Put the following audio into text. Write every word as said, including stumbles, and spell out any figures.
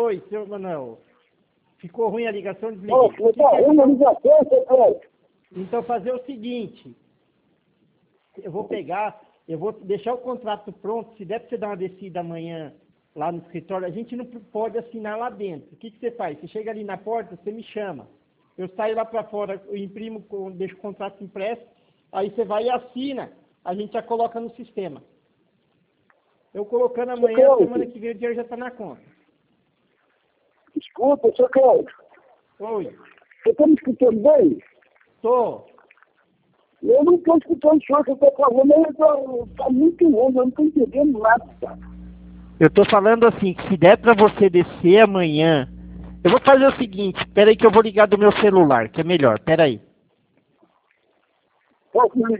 Oi, seu Manuel. Ficou ruim a ligação? Desliguei. Ô, oh, tá ruim a ligação, seu Cláudio. Então fazer o seguinte. Eu vou pegar, eu vou deixar o contrato pronto. Se der para você dar uma descida amanhã lá no escritório, a gente não pode assinar lá dentro. O que, que você faz? Você chega ali na porta, você me chama. Eu saio lá para fora, eu imprimo, deixo o contrato impresso, aí você vai e assina. A gente já coloca no sistema. Eu colocando amanhã, Cláudio, semana que vem o dinheiro já está na conta. Escuta, seu Cláudio. Oi. Você está me escutando bem? Tô. Eu não estou escutando o senhor que eu estou falando, está muito longe, eu não estou entendendo nada. Eu estou falando assim, que se der para você descer amanhã, eu vou fazer o seguinte, espera aí que eu vou ligar do meu celular, que é melhor, espera aí. Posso me